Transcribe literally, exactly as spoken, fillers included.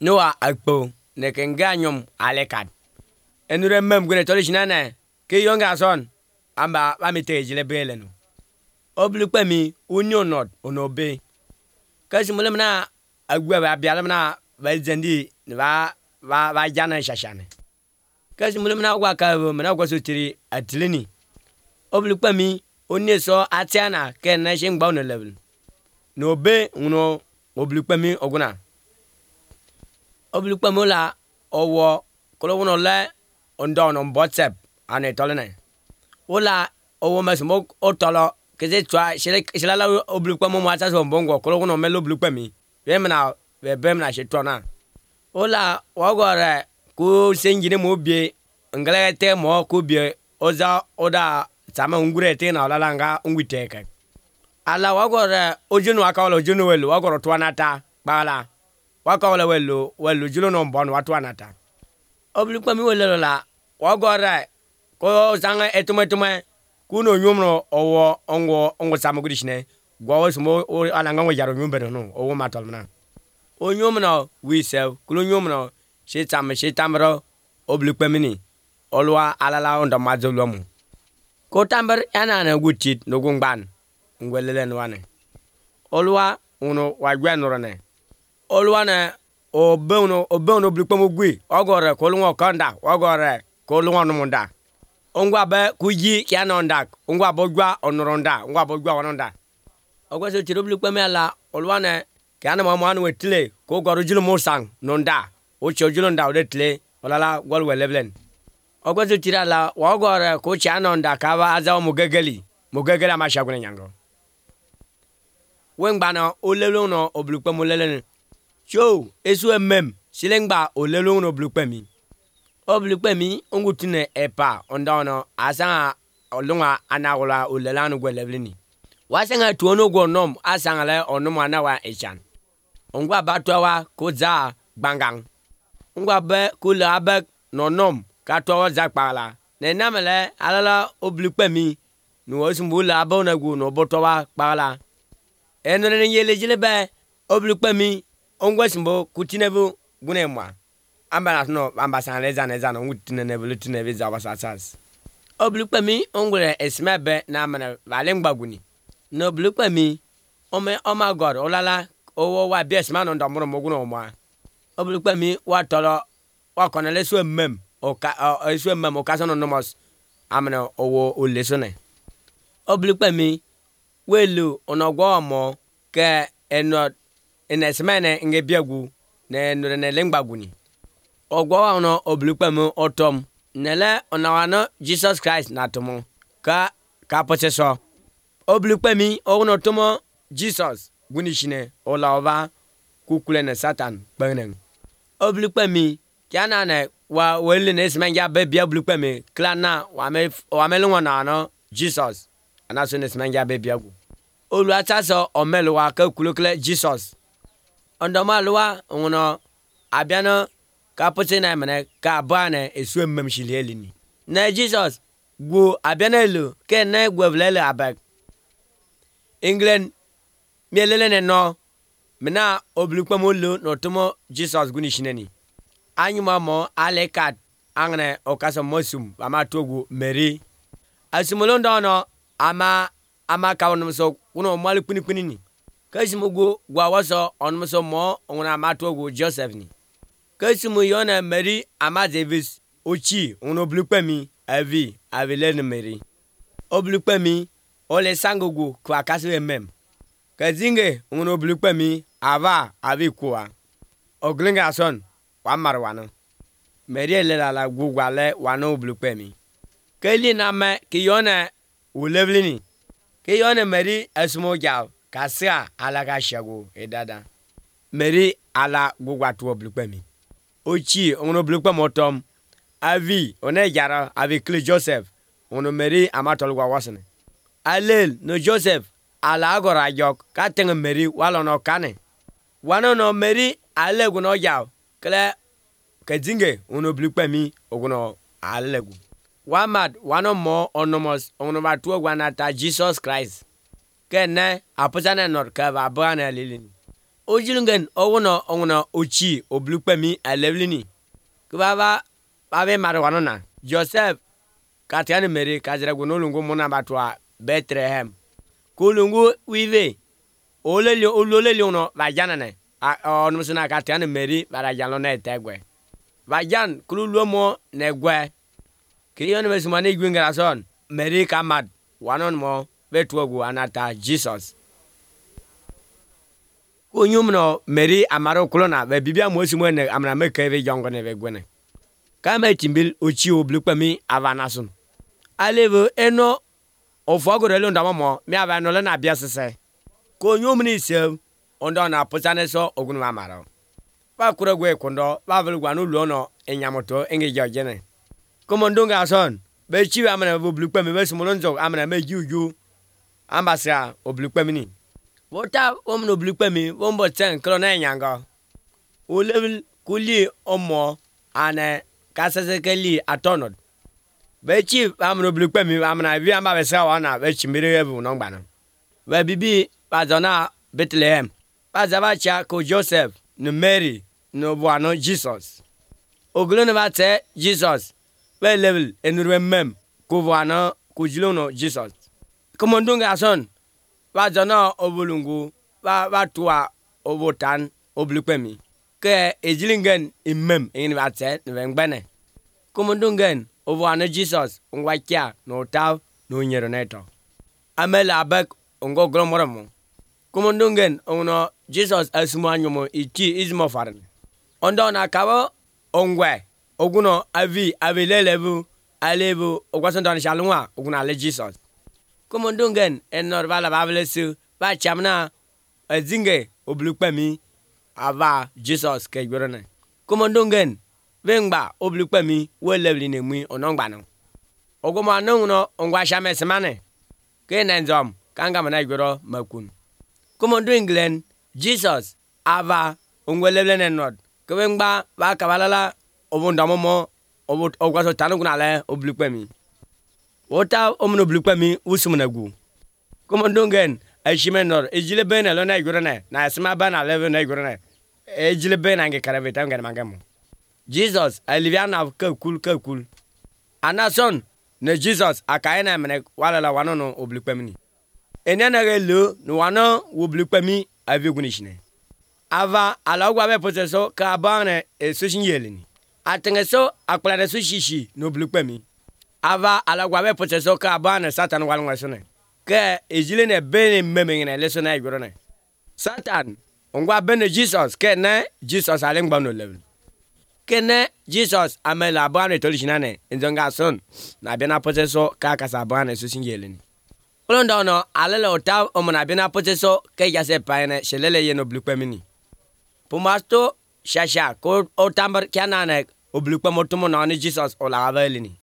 Noa akpo ne kenganyum alekat. Enure mem gune tolishinane ke yonga son amba amite jile belenu. Oblu mi unyo not onobe. Kasi mulemna agwa ba bialemna ba zendi ba ba ba jana shashane. Kasi mulemna gwa ka mena gwa sotiri atleni. Oblu mi onye so atiana ke na shingba on level. No be uno oblu mi oguna. Oblu mi la owo kolo wono le ondon on WhatsApp ane tolene. Ola owo mesmo otolo keze twa shela la oblu mi mo ata so bongo kolo wono melo oblu mi. Be mena be be mena shetona. Ola wagore ku senjine mo bie ngale te mo ku bie oza oda sama ungure te na la nga ungwiteke. Ala wagore ojunu akawlo ojunu welu wagoro twanata bala. Wakawle welu welu julo no mbon watwanata. Oblu mi welu la wagore ko zanga etume tume kuno nyumno owo ongo ongo samugudishne gwawo sumo ala nga yaro nyumbe no owo matolmna. O nyumno wisel kulo nyumno shetam shetamro oblu mi olwa alala onda mazolomu. Ko tamber yana na gutit no gungban ngwelele nwane. Olwa uno wagwa norone. Olwa na obeunu obeunu oblu mi gwi ogore ko lungo kanda ogore ko lungo numunda. Ongwa be kuji kiana ndak ongwa bogwa onoronda ongwa bogwa ononda. Ogwa so tiroblu mi ala olwa na kiana mama anu wetle ko goru julu musang nonda o chojulo nda odetle olala golwe levelen. Ogwa so tirala wogore ko chiana nda kawa azawo mugegeli mugegela mashagune nyango. Wengbana olelo no oblu mi lelen. Cho esu emem silengba olelo no oblu mi. Oblu mi ongutune epa ondono asanga olunga anagola olelanu gwelevlini. Wasanga tuono gonom asanga le onom anawa echan. Ongwa batwa koza bangang. Ongwa be kula abek nonom katwa za kpala. Ne namele alala oblu mi no osumbula abona gu no botwa kpala. Enone nyele jilebe oblu mi ongwa simbo kutinebu gunemwa. Amba no amba sanleza neza no ngutine nebulu tinebe za wasasas. Oblu mi ongwe esmebe na mana valengbaguni. No oblu mi ome oma god olala owo wa biesman on domro moguno mwa. Oblu mi wa tolo wa konele so mem o ka so mem o kaso no nomos amana owo olesone. Oblu mi welu onogwo omo ke eno enesmene nge biagu ne no ne lengbaguni. Ogwa ono oblu mi otom nele onawano Jesus Christ natomo ka ka poseso. Oblu mi ono tomo Jesus gunishine olawa kukule na Satan benen. Oblu mi kiana ne wa wele ne smanja be bia oblu mi klana wa me wa melunwa na no Jesus anaso ne smanja be biagu. Olu ataso omelwa ka kulukle Jesus. Ondoma lwa ono abiano ka pote na mene ka bane esu mmem shilelini. Na Jesus go abiano lu ke na gwevlele abek. England mielele no mena oblu mi lu no tomo Jesus gunishineni. Anyuma mo alekat angne okaso mosum ama togu Mary. Asimolondo no ama ama kawon so kuno mali kuni kuni ni. Kasimugo gwa waso onmuso mo ngona matogu Joseph ni. Kasimu yona Mary ama Davis ochi ono oblu mi avi avilene Mary. Oblu mi ole sangogo kwa kaso emem. Kazinge ono oblu mi ava avi kwa. Oglinga son wa marwano. Mary lela la gugwale wano oblu mi. Keli na me ki yona ulevlini. Ki yona Mary asmo jaw kasia ala gashago edada. Mary ala gugwatu oblu mi. Ochi ono oblu mi otom avi one jara avi kli Joseph ono Mary amatol gwa wasne. Alel no Joseph ala agora jok kateng Mary walo no kane. Wano no Mary alegu no jaw kle kazinge ono oblu mi oguno alegu. Wamad wano mo onomos ono batu gwanata Jesus Christ. Kene aposane nor ka ba bana lilini. ojilungen owono ongono ochi oblukpemi alevlini kubaba babe marwanona Joseph katiane Mary kazira gunolungu muna batwa Bethlehem kulungu wive olele olole ono vajanane onusina katiane Mary barajalo na etegwe vajan kululuomo negwe kriyon besumane gwingarason Mary kamad wanon mo betwogu anata Jesus kunyumno Mary amaro kulona be bibia mosimu ne amna mekebe jongone be gwene kama timbil ochi oblukpami avanasun alevo eno ofogorelo ndamamo mi avanole na biasese kunyumni se ondo na pusane so ogunu amaro ba kuragwe kondo ba velgwa no luono enyamoto enge jojene komondunga son be chi amna oblukpami be sumulonzo amna mejuju ambasa oblukpami ni wota omno oblukpami wombo ten krona nyanga o level kuli omo ane kasasekeli atonod be chi amno oblukpami amna bi amba be sa wana be chimire ebu no gbana we bibi bazona Bethlehem bazaba cha ko Joseph no Mary no boano Jesus oglono bate Jesus we level enurwe mem ko boano ko jilono Jesus komondunga son bazona obulungu ba batwa obotan oblukpemi ke ejilingen imem in bate nwengbene komondungen oboano Jesus ngwakia no taw no nyero neto amela abek ongo gromoromo komondungen ono Jesus asumanyumo ichi izmo faran ondo na kawo ongwe oguno avi avilelevu alevu ogwasondan shalwa oguna ale Jesus komondungen enor bala bablesu ba chamna azinge oblukpemi ava Jesus ke gborone komondungen vengba oblukpemi welevli nemi onongbano ogoma no ongwa shamesemane ke nenzom kanga mana gboro makun komondo England Jesus ava ongwelevle nenod kebengba ba kabalala obondamomo obot ogwaso tanuguna oblukpemi wota omno oblukpemi usumunagu komondo ngen ashimenor ejile bena lo na igorone na asma bana level na igorone ejile bena nge karaveta ngen mangamo Jesus aliviana ka kul ka kul anason ne Jesus akaina mene wala wanono oblukpemi enana gelo no wano oblukpemi avegunishine ava alagwa be poseso ka bane e soshinyelini atengeso akplane so shishi no oblukpemi ava alagwa be poseso ka bane Satan walnwasone ke ejile ne bene memengene lesona igorone Satan ongwa bene Jesus ke ne Jesus alengba no level kene Jesus amela bane tolishinane nzonga son na bena poseso ka kasa bane soshinyelini Olondo no alele ota omona bena poteso ke yase paene shelele yeno oblukpemi pumasto shasha ko otambar kanane oblukpemo tumo na ni Jesus ola avelini